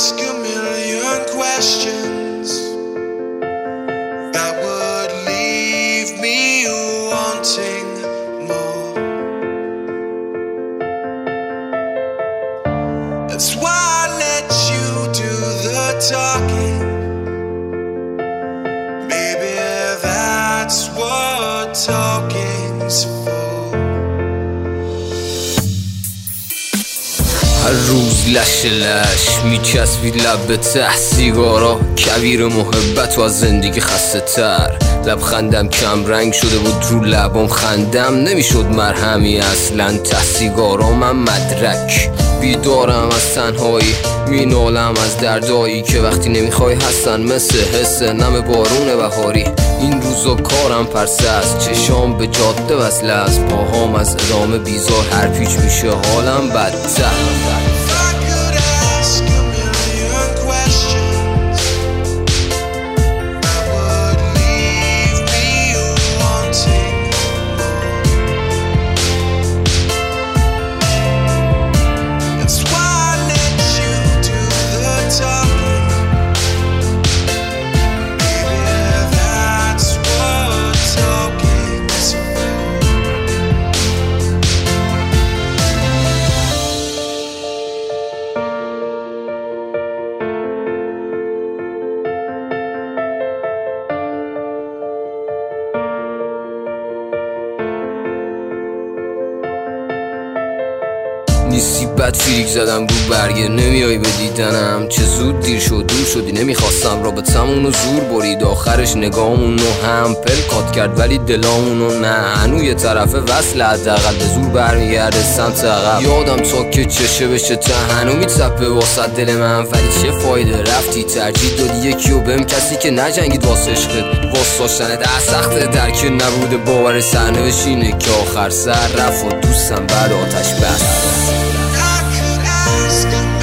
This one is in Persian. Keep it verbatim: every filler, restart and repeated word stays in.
ask a million questions that would leave me wanting more. That's why I let you do the talking. Maybe that's what talking's for. هر روز لش لش میچسبید لب به ته سیگارا، کویر محبت و از زندگی خسته تر. لبخندم کم رنگ شده بود رو لبام، خندم نمیشد مرهمی اصلا. ته سیگارا من مدرک، بیدارم از تنهایی، مینالم از دردایی که وقتی نمیخوای هستن، مثل حس نم بارون بهاری. این روزا کارم پرسه از چشام به جاده وصله، از پاهام از ادامه بیزار، هر پیچ میشه حالم بدتر. نیستی بد فیریک زدم رو برگه، نمیای به دیدنم، چه زود دیر شد دور شدی. نمیخواستم رابطمونو زور برید، آخرش نگامونو هم پلکات کرد ولی دلامونو نه. هنو یه طرف وصل حداقل به زور برمیگرده سمت عقب. یادم تا که چشه بشه تا هنو میتپه واسه دل من، ولی چه فایده رفتی ترجیح دادی یکیو بهم، کسی که نجنگید واسه عشقت. واساشتن ده سخته درک نبوده باور سرنوشت اینه که آخر سر رفت و دوستم بعد آتش بس. I could ask